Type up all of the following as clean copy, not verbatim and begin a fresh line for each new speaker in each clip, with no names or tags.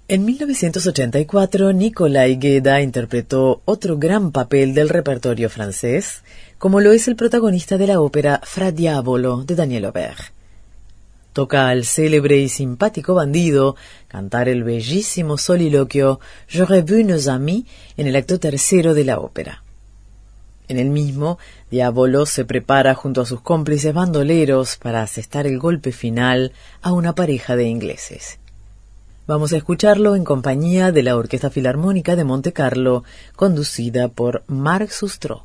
En 1984, Nicolai Gueda interpretó otro gran papel del repertorio francés, como lo es el protagonista de la ópera Fra Diavolo de Daniel Aubert. Toca al célebre y simpático bandido cantar el bellísimo soliloquio «J'aurais vu nos amis» en el acto tercero de la ópera. En el mismo, Diavolo se prepara junto a sus cómplices bandoleros para asestar el golpe final a una pareja de ingleses. Vamos a escucharlo en compañía de la Orquesta Filarmónica de Monte Carlo, conducida por Marc Sustro.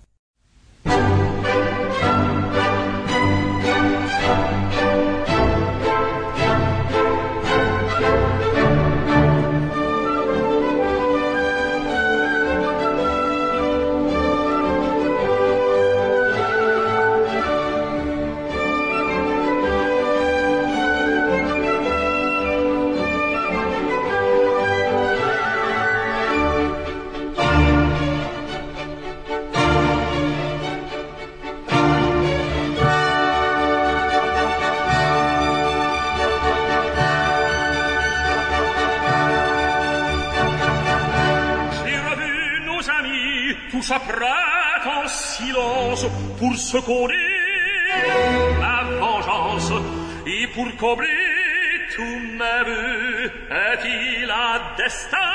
S'apprête en silence pour secourir la vengeance et pour combler tous mes vœux. Est-il un destin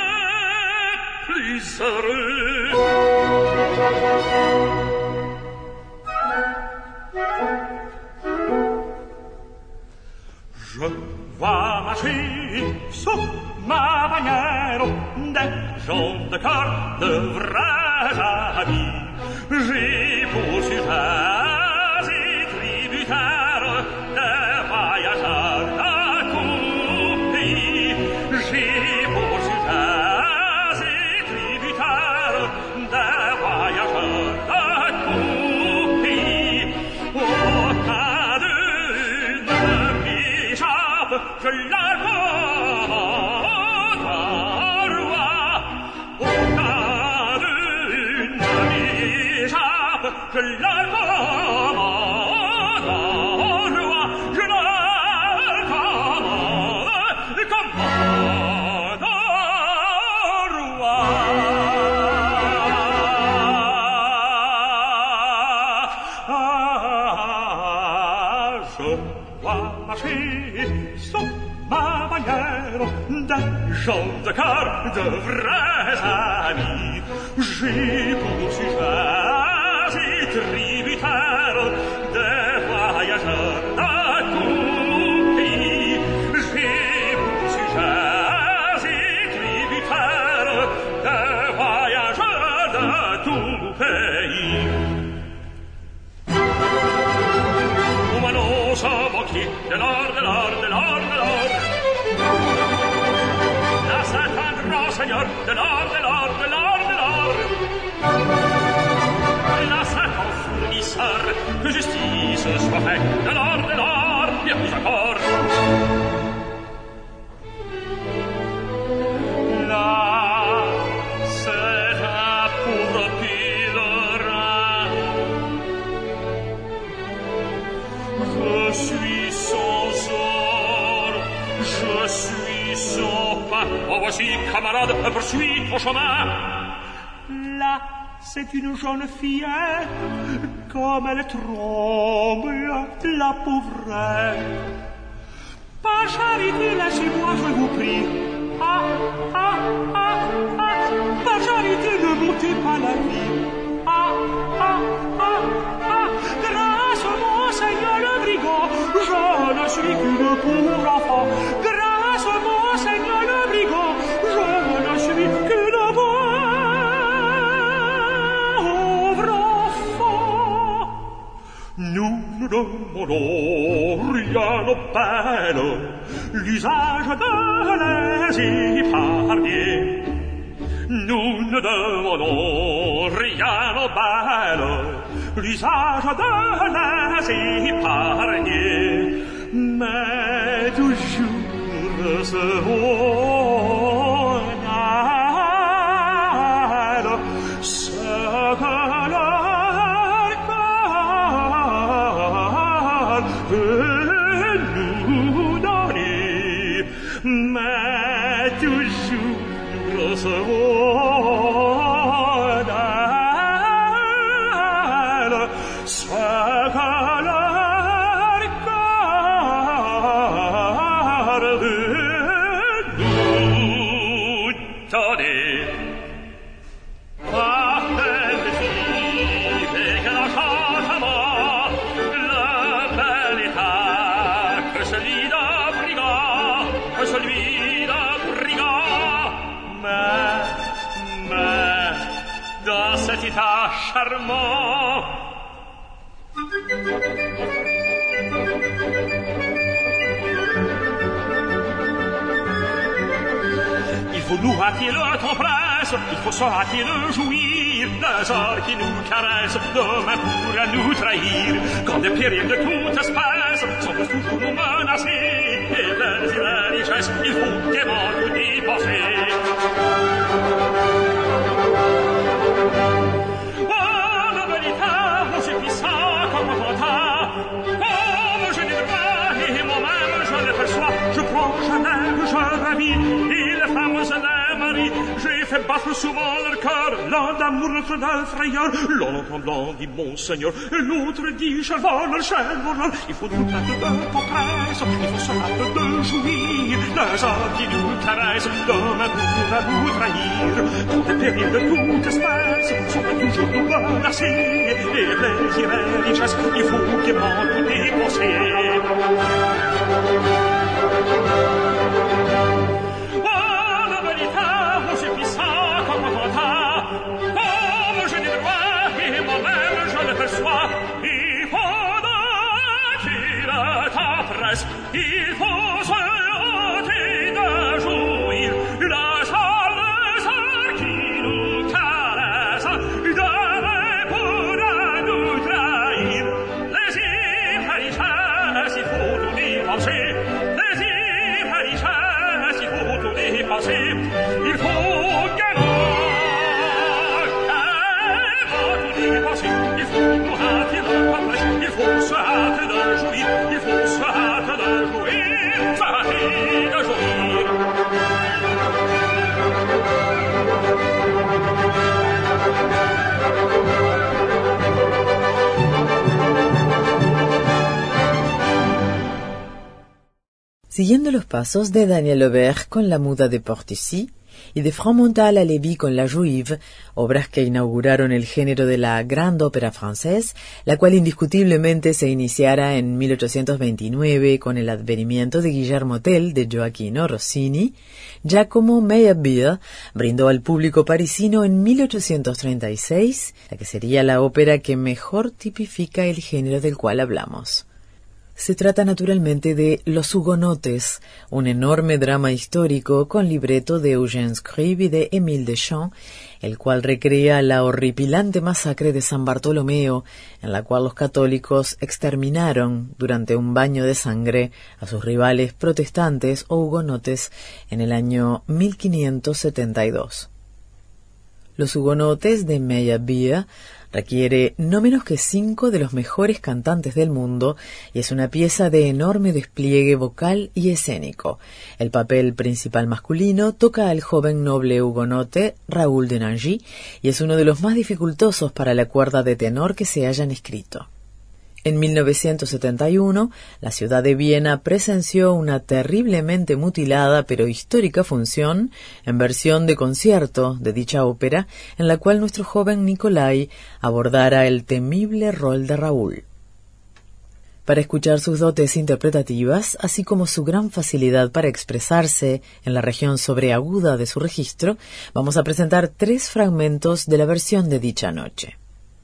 plus heureux? Je vois marcher sous ma bannière des gens de cœur de vrais amis. J'ai pour sujets et tributaires des voyageurs d'accomplis. J'ai pour sujets et tributaires des voyageurs d'accomplis. Aucun d'eux ne m'échappe, je l'adore. Je la commande, roi, je la commande, roi. Je vois marcher sous ma bannière des gens de cœur, de vrais amis. J'ai pour sujet tributaire des voyageurs d'accomplis. J'ai pour sujet et tributaire des voyageurs de tout pays. On m'annonce un banquier de l'or, de l'or, de l'or, de l'or. Là c'est un grand seigneur de l'or, de l'or, de l'or, de l'or. Que justice soit faite de l'or, bien plus encore. Là, c'est un pauvre pèlerin. Je suis sans or, je suis sans pain. Oh, voici, camarade, poursuis ton chemin. Là, c'est une jeune fillette, comme elle tremble, la pauvrette. Par charité, laissez-moi, je vous prie. Ah, ah, ah, ah, par charité, ne montez pas la vie. Ah, ah, ah, ah, grâce à mon Seigneur le brigand, je ne suis qu'une pauvre enfant. Grâce à mon Seigneur le brigand, je ne suis qu'une pauvre. Nous ne demandons rien aux belles, l'usage de les épargner. Nous ne demandons rien aux belles, l'usage de les épargner. Mais toujours seront elles ce que leur cœur peut nous donner. Mais mais toujours recevoir d'elle ce que leur cœur veut nous donner. Dans cet état charmant, il faut nous hâter le temps presse, il faut se hâter de jouir, les heures qui nous caressent, demain pourra nous trahir, quand des périls de toute espèce semblent toujours nous menacer, et plaisir et richesse, il faut gaiement nous dépasser. Je prends, je l'aime, je ravis, et les femmes et les maris, j'ai fait battre souvent leur cœur, l'un d'amour, l'autre de frayeur, l'un en tremblant dit mon Seigneur, l'autre dit je vole, il faut nous hâter de tendresse, il faut se hâter de jouir, les heures qui nous caressent, demain pourra nous trahir, quand les périls de toute espèce sont toujours nous menacer, et plaisir et richesse, il faut gaiement nous dépenser. Oh, la vérité, mon Dieu puissant, comme attentat, comme je n'ai droit, et moi-même je le perçois, il faut qu'il t'appresse, il faut se hâter de jouir, la chaleur qui nous caresse, demain pourra nous trahir, plaisir et richesse, il faut tout dépenser. Il faut gaiement tout dépenser, il faut nous hâter de parler, il faut se hâter de jouir, il faut se hâter de jouir, se hâter de jouir.
Siguiendo los pasos de Daniel Aubert con La Muda de Portici y de Franc-Montal a Lévy con La Juive, obras que inauguraron el género de la grande ópera francesa, la cual indiscutiblemente se iniciara en 1829 con el advenimiento de Guillermo Tell de Gioacchino Rossini, Giacomo Meyerbeer brindó al público parisino en 1836, la que sería la ópera que mejor tipifica el género del cual hablamos. Se trata naturalmente de Los Hugonotes, un enorme drama histórico con libreto de Eugène Scribe y de Émile Deschamps, el cual recrea la horripilante masacre de San Bartolomeo, en la cual los católicos exterminaron durante un baño de sangre a sus rivales protestantes o hugonotes en el año 1572. Los Hugonotes de Meyerbeer requiere no menos que 5 de los mejores cantantes del mundo y es una pieza de enorme despliegue vocal y escénico. El papel principal masculino toca al joven noble hugonote Raoul de Nangy y es uno de los más dificultosos para la cuerda de tenor que se hayan escrito. En 1971, la ciudad de Viena presenció una terriblemente mutilada pero histórica función en versión de concierto de dicha ópera, en la cual nuestro joven Nicolai abordara el temible rol de Raúl. Para escuchar sus dotes interpretativas, así como su gran facilidad para expresarse en la región sobreaguda de su registro, vamos a presentar 3 fragmentos de la versión de dicha noche.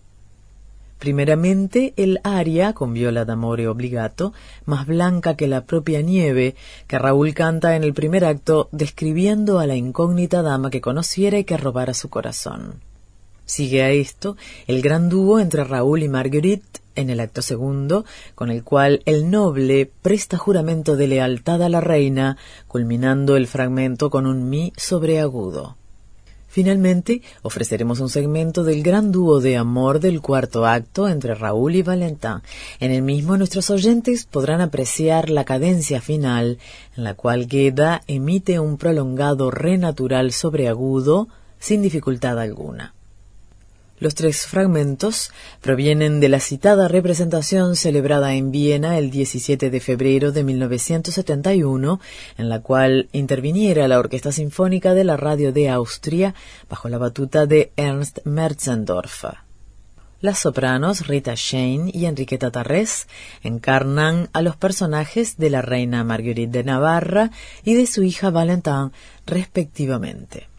Primeramente, el aria con viola d'amore obbligato, más blanca que la propia nieve, que Raúl canta en el primer acto describiendo a la incógnita dama que conociera y que robara su corazón. Sigue a esto el gran dúo entre Raúl y Marguerite en el acto segundo, con el cual el noble presta juramento de lealtad a la reina, culminando el fragmento con un mi sobreagudo. Finalmente, ofreceremos un segmento del gran dúo de amor del cuarto acto entre Raúl y Valentin. En el mismo, nuestros oyentes podrán apreciar la cadencia final, en la cual Gueda emite un prolongado re natural sobreagudo sin dificultad alguna. Los tres fragmentos provienen de la citada representación celebrada en Viena el 17 de febrero de 1971, en la cual interviniera la Orquesta Sinfónica de la Radio de Austria bajo la batuta de Ernst Merzendorf. Las sopranos Rita Shane y Enriqueta Tarrés encarnan a los personajes de la reina Marguerite de Navarra y de su hija Valentin, respectivamente.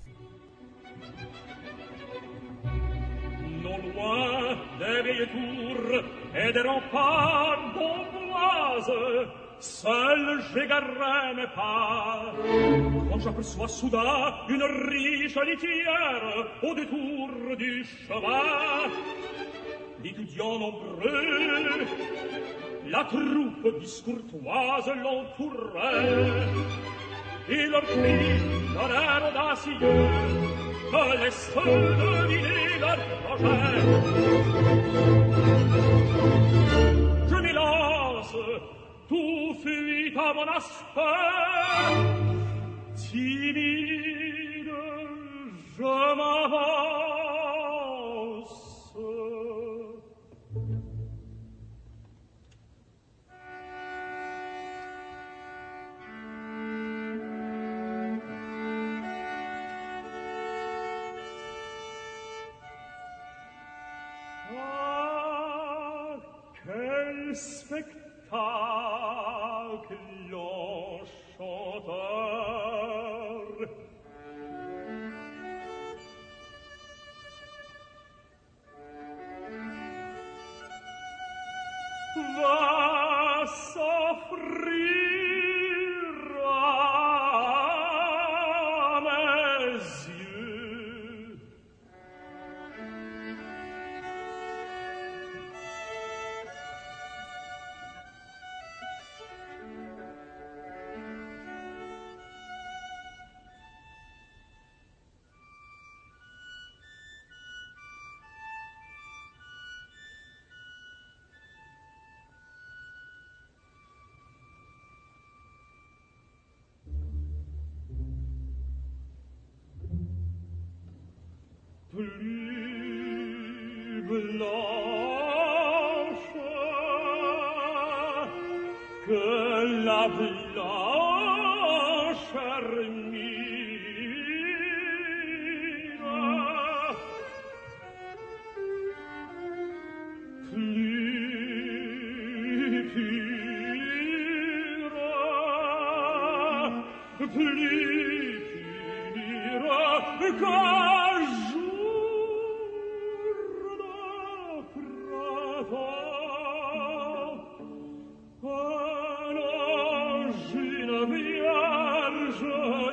Et des remparts d'Amboise, seul j'égarerai mes pas. Quand j'aperçois soudain une riche litière au détour du chemin, d'étudiants nombreux, la troupe discourtoise l'entourait, et leurs cris donnèrent audacieux que laisse deviner leur projet. Je m'élance, tout fuit à mon aspect, timide, je m'avance. Spectacle enchanteur, va s'offrir à mes yeux. Plus blanche que la blanche hermine, plus pure, plus pure qu'un jour de printemps, un ange, une vierge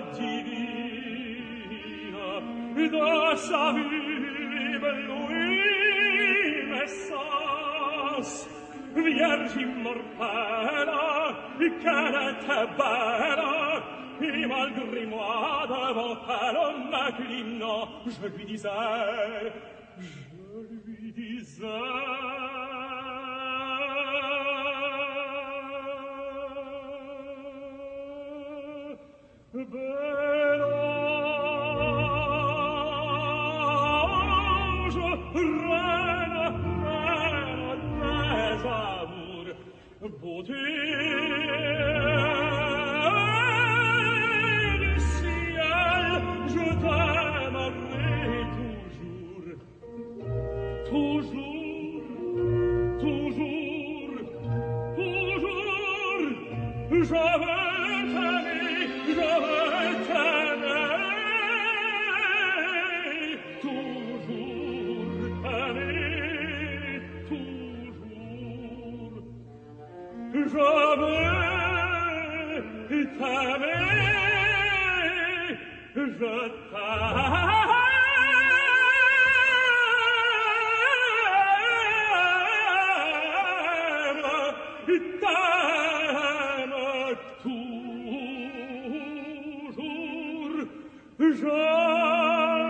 divine, de sa vue éblouit mes sens, vierge immortelle, qu'elle était belle, et malgré moi devant elle m'inclinant, je lui disais, bel ange, reine, reine des amours, beauté du ciel, je t'aimerai toujours, toujours, toujours, toujours, je veux t'aimer, je veux t'aimer, toujours t'aimer, toujours, je veux t'aimer, je t'aime. toujours, je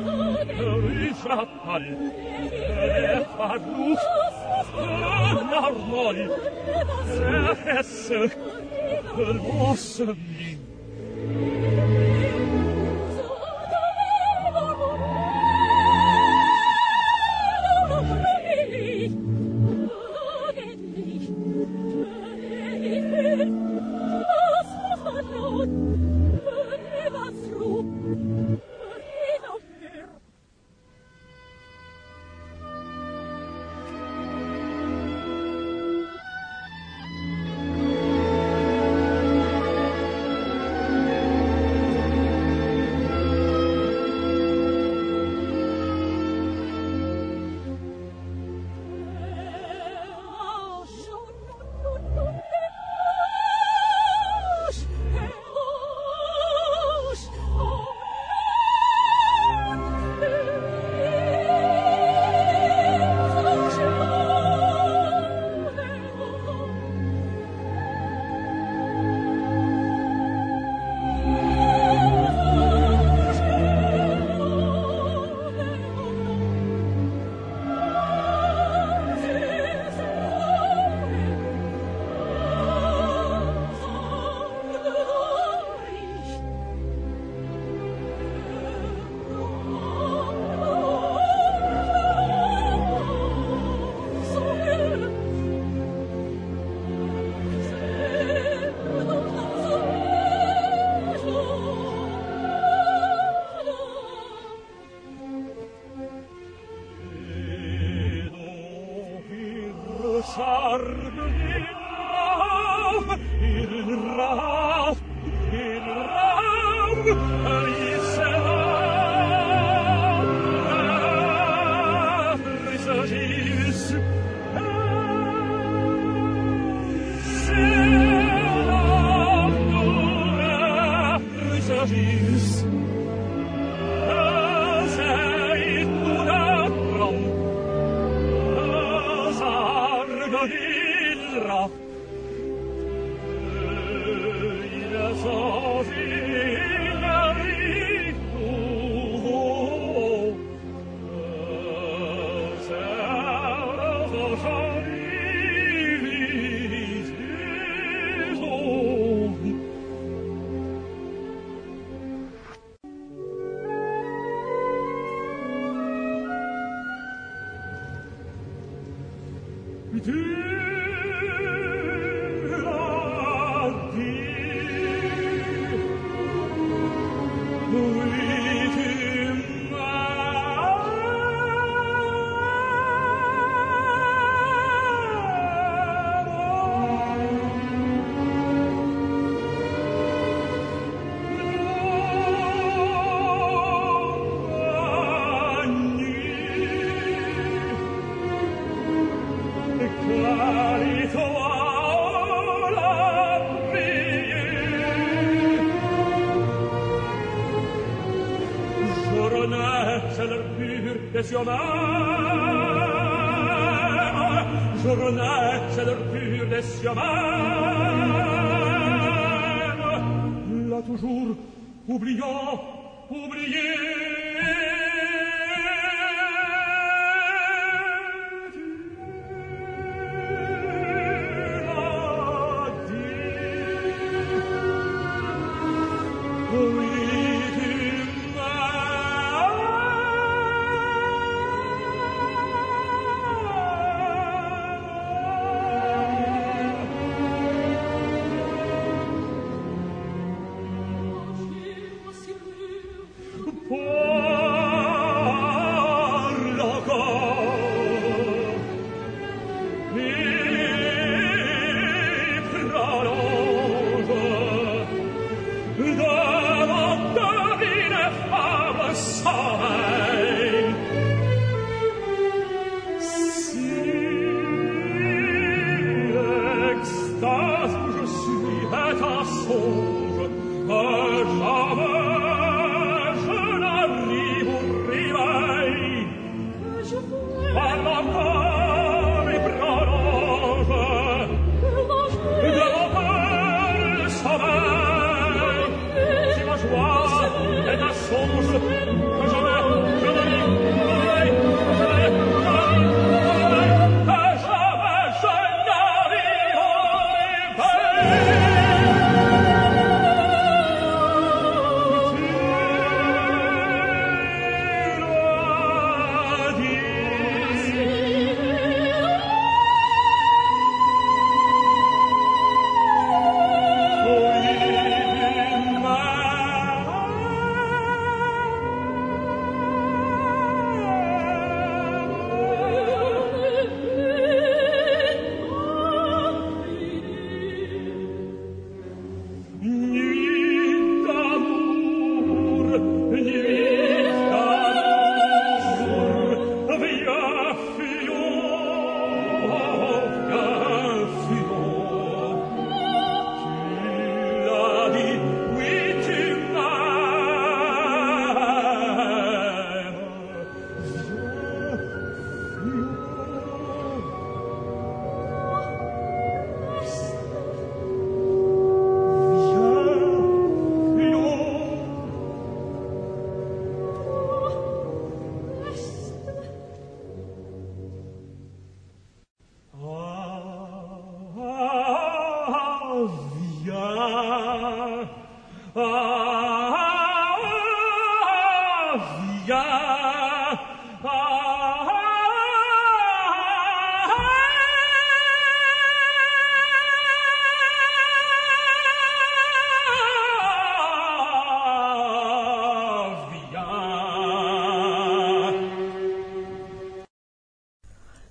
Oh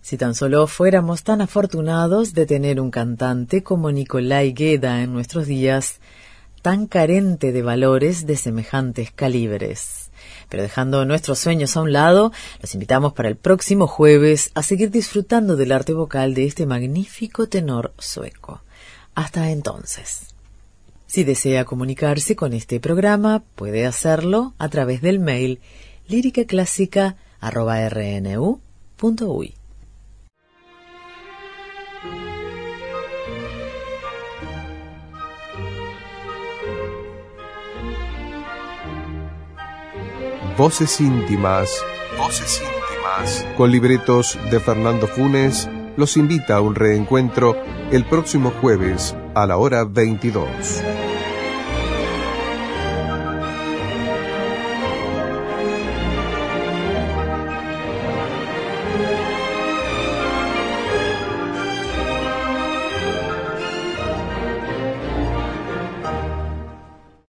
Si tan solo fuéramos tan afortunados de tener un cantante como Nikolai Gueda en nuestros días, tan carente de valores de semejantes calibres. Pero dejando nuestros sueños a un lado, los invitamos para el próximo jueves a seguir disfrutando del arte vocal de este magnífico tenor sueco. Hasta entonces. Si desea comunicarse con este programa, puede hacerlo a través del mail liricaclásica@rnu.uy.
Voces íntimas, con libretos de Fernando Funes, los invita a un reencuentro el próximo jueves a la hora 22.